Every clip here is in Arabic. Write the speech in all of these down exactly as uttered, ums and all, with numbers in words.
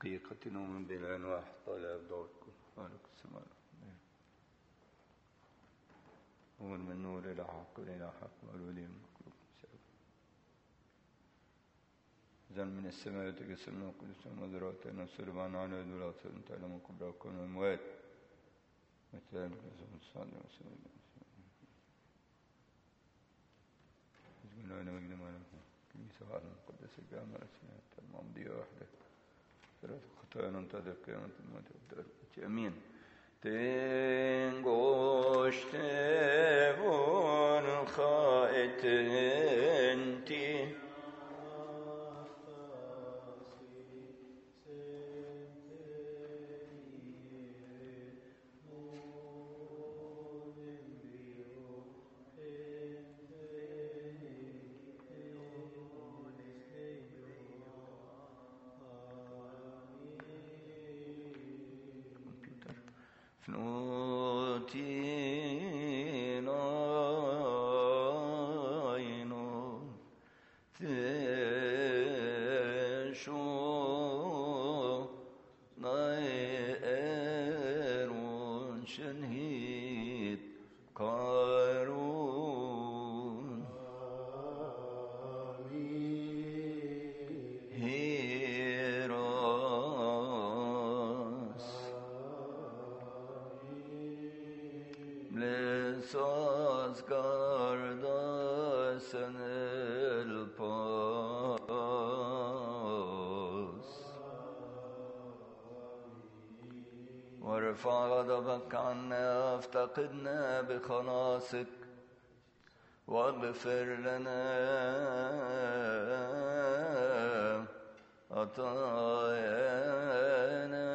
حقيقة ومن بين واحد طالع بدوركم خالق السماء هو من نور إلى حق إلى حق مولود مخلوق زن من السماء تقسمنا وقدس ومذراتنا سلبان على ولا تعلم كبراكم الموت مثل الرسول الصالح وسلم بسم مجد مالكم كنيسة هذا المقدس الجامع اسمها الممضية واحدة ثلاث خطايا ننتظر قيامة الموت والدار أمين تنغشتبون خائتنتي وارفع غضبك عنا افتقدنا بخلاصك واغفر لنا خطايانا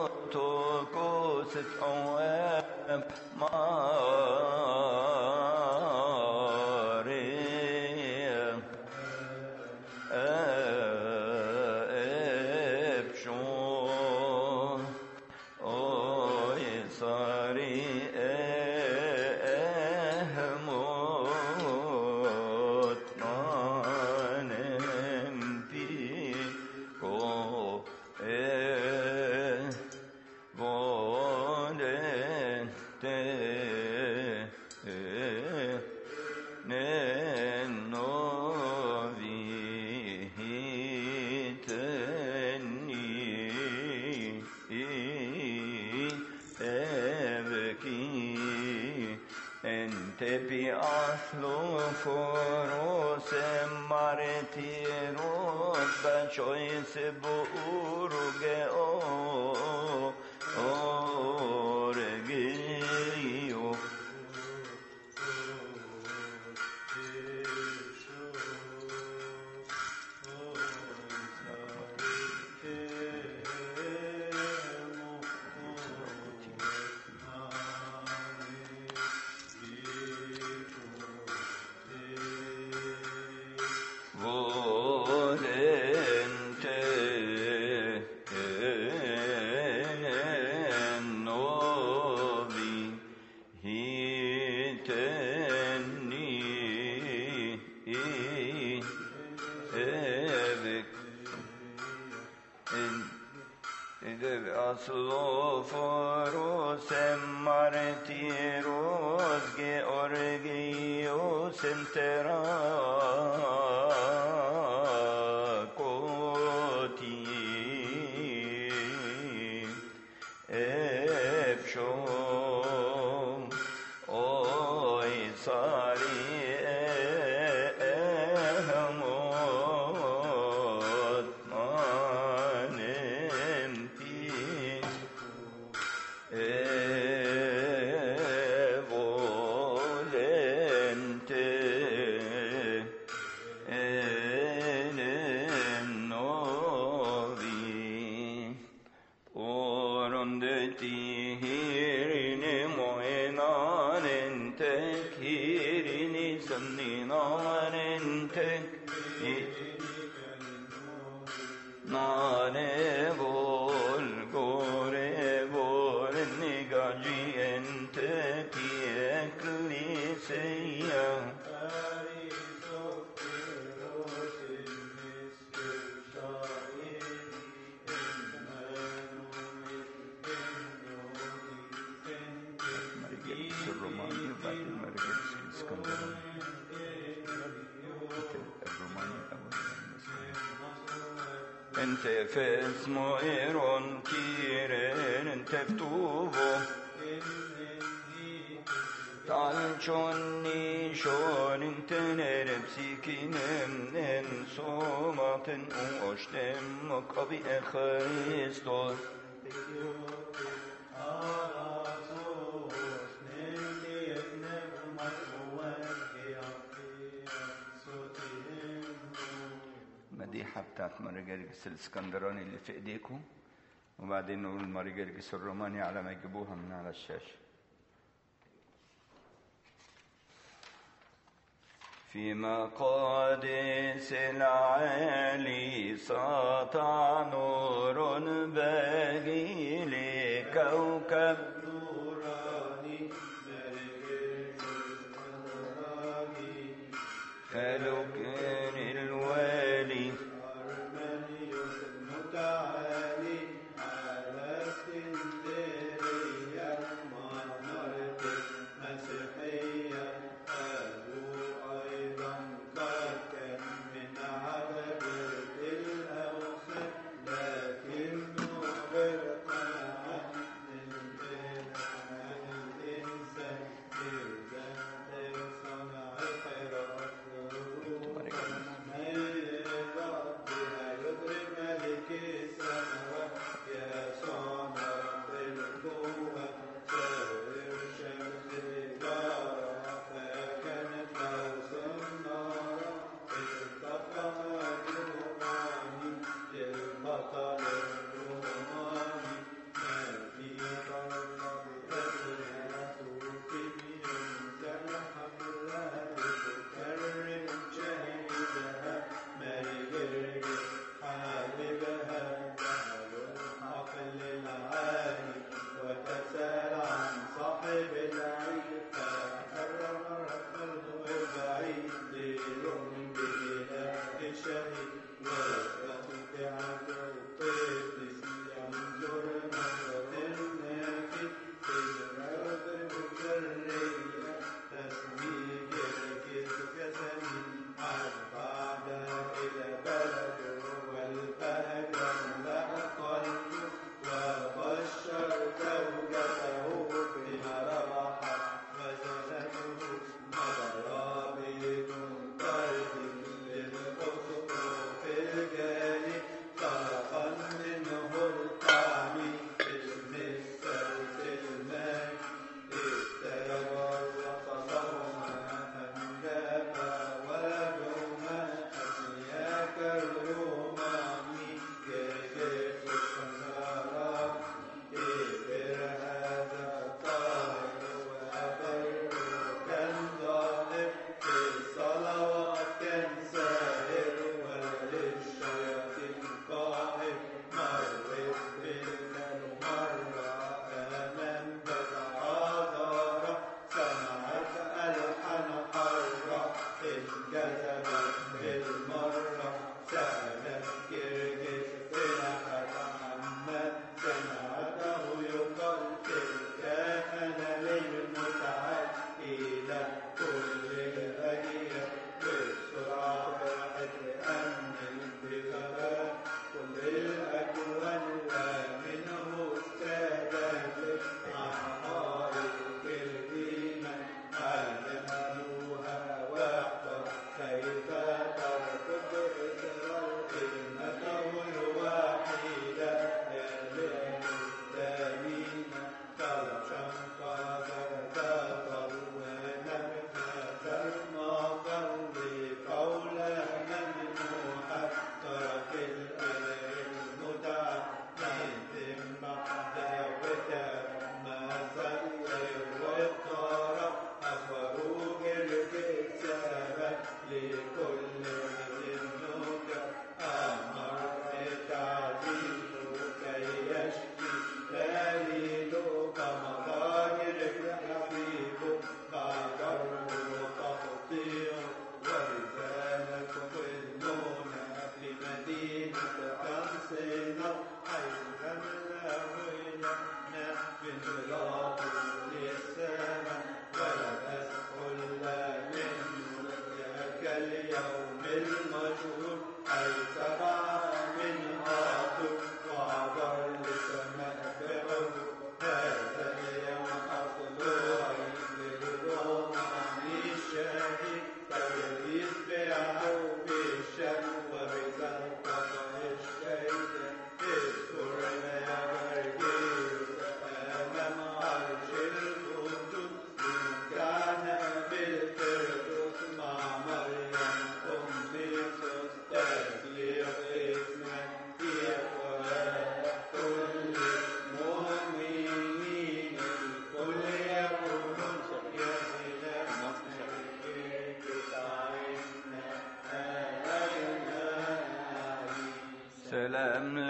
تكوست أواب ماريا أبشون أوي صاري أهموت نانم بيكو إيه بولن تيه ننو فيهتني أبكي أنت بأصل فروس مرتيروس بشويس بورج أو أورجيو أصل فروس مرتيروس جيورجيوس انتراكوتي افشوم اوي صاري اهموت مانم Nane bol gore bol nigaji ente ki ekliseya مرجلس الروماني وبعد المرجلس الاسكندراني الروماني الأول انت فاسمو ايرون كيرين انت فتوبو تعالشوني شون انت نربسي كينم ننسوماتن اوشتم مقابي اخريستوس مديحة بتاعت مارجرجس الاسكندراني اللي في ايديكم، وبعدين نقول مارجرجس الروماني على ما يجيبوها من على الشاشة. في مقادس العالي سطع نور باقي لكوكب نوراني فلكن الوالي أرمنيوس المتعالي على اسكندرية منارة مسيحية قالوا أيضا قد كان من عبد الأوثان لكنه برقع عن البلاد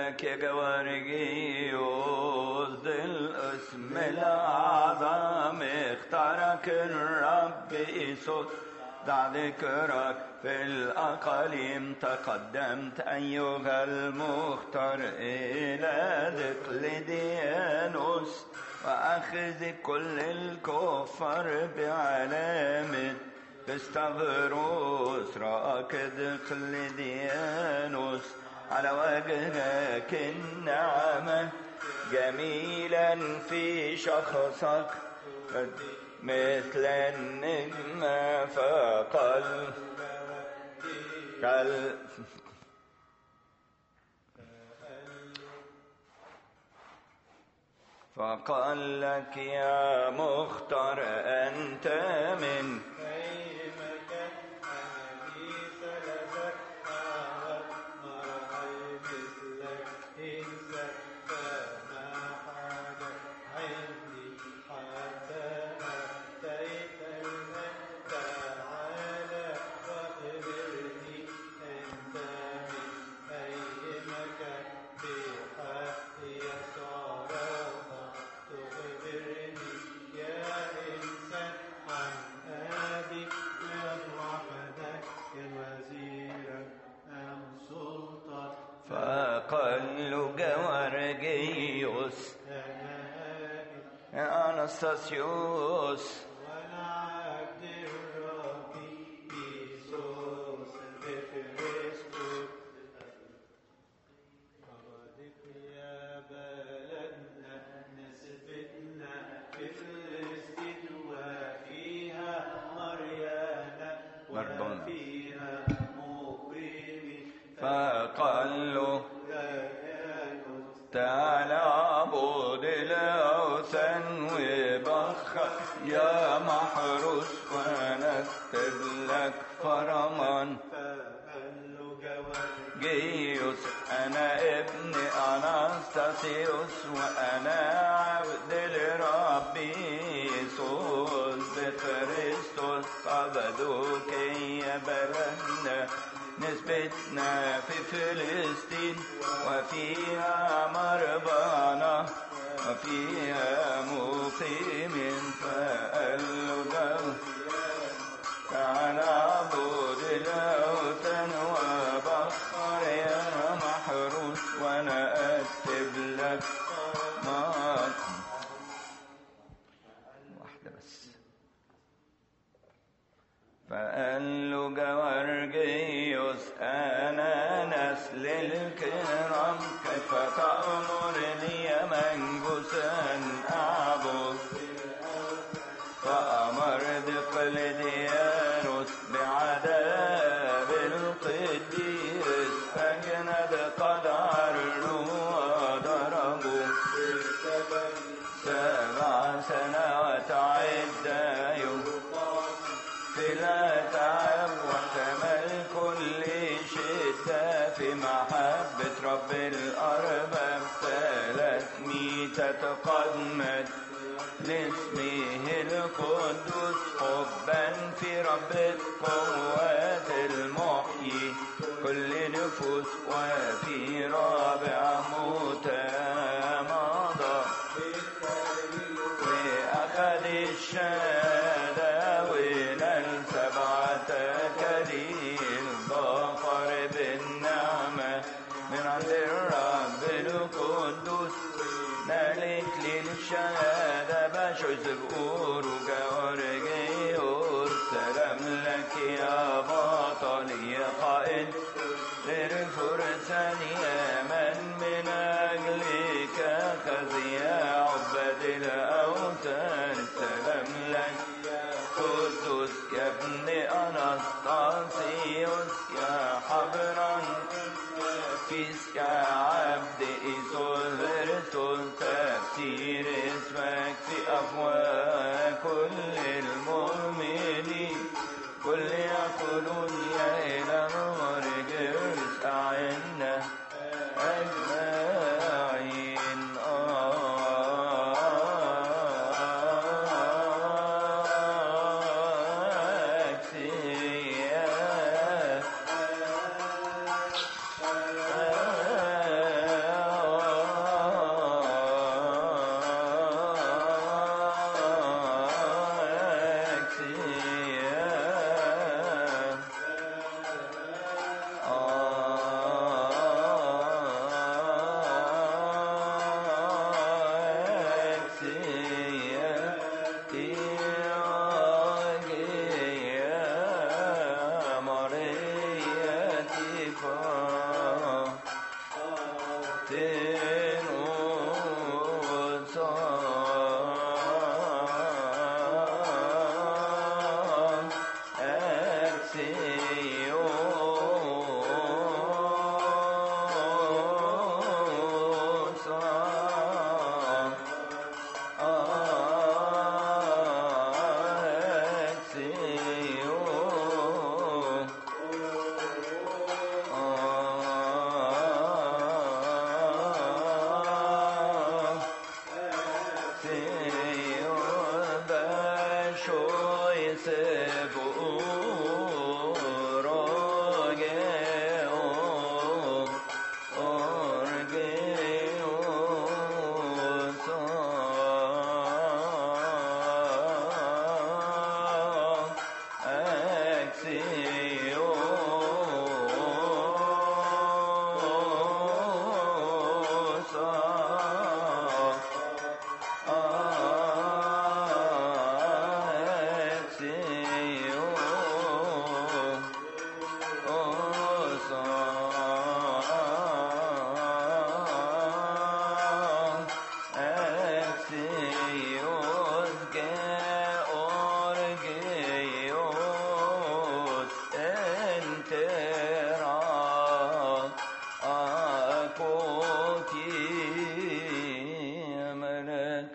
لك يا جوارجيوس ذي الاسم الأعظم اختارك الرب يسوع دع ذكرك في الأقاليم تقدمت أيها المختار إلى دقلديانوس وأخذ كل الكفار بعلامة استغروس راكد دقلديانوس على وجهك النعمة جميلا في شخصك مثل النجم فقل كال فقال لك يا مختار أنت من فقال جوارجيوس أنستاسيوس فقال له تعالى عبود الأوثان وبخر يا محروس ونكتب لك فرمان جيوس أنا ابن أنستاسيوس وأنا عبد الرب يسوع بكريستوس عبدوك يا بلدنا نسبتنا في فلسطين وفيها مربانا وفيها مقيم فقال له تعالى عبود الأوثان وبخر يا محروس وانا اكتب لك ما واحدة بس. فقال له جوارجيوس أنا نسل الكرام كيف تأمرني يا منجوسا أعبد فأمر دقلديانوس بعذاب القديس فجند قد عروا وضربوا سبع سنوات عدة يوم لا تعب واحتمل كل شدة في محبة رب الأرباب ثلاثمية قدمت لاسمه القدوس حبا في رب القوات المحيي كل نفوس وفي رابع موتى مضى وأخذ الشهادة كليل ظفر بالنعمة من عند الرب القدوس نالت للشهادة بشوز بقور وجوارجيوس سلام لك يا بطل يا قائد غير فرسان يا من من أجلك خزي عبد الأوثان سلام لك قدوس يا ابن أنستاسيوس يا حبرا فيس يا عبد إيسوس تفسير اسمك في أفواه كل المؤمنين كل يقولون يا إلى الورجرس أعنا أجمعين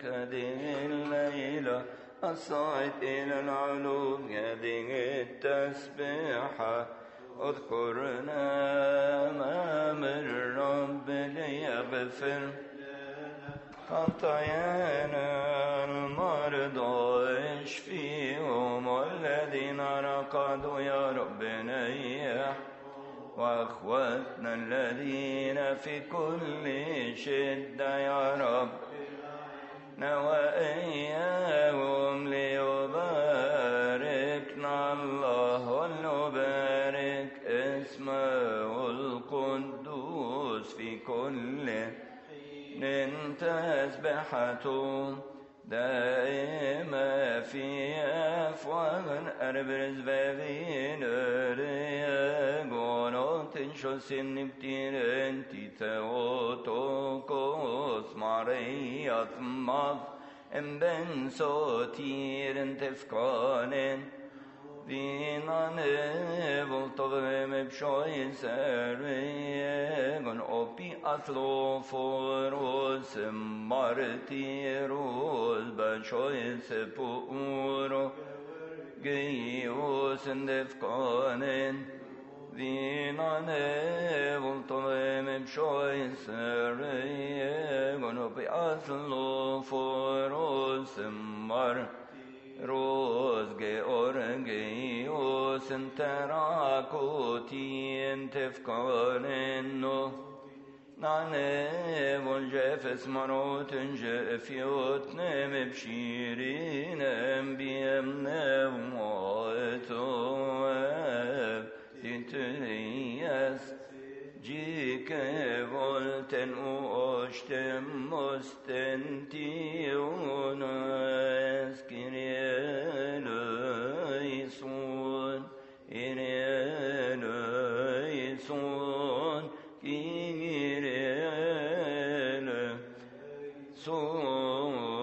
هذه الليلة الصعد إلى العلو هذه التسبيحة اذكرنا أمام الرب ليغفر خطايانا المرضى اشفيهم والذين رقدوا يا رب نيح وأخواتنا الذين في كل شدة يا رب وإياهم ليباركنا الله ولنبارك اسمه القدوس في كل حين تسبحته دائما في أفواه أربرز بابين ريغون تنشوسين نبتيرن تيتوتوكوس ماريا ثماف امبن صوتيرن تفكانن Vinan voltove me pshoj servegon opi athlo foros martiros bachoj se puro geios endefkanen Vinan voltove me pshoj servegon opi athlo foros martiros روز georgios interakotien tefkanenno nane volgefes maroten jefiot nem bshirinem biem nevmoeto tintrias jike volten uoshtem mostentiunas Kyrieleison, Kyrieleison, Kyrieleison.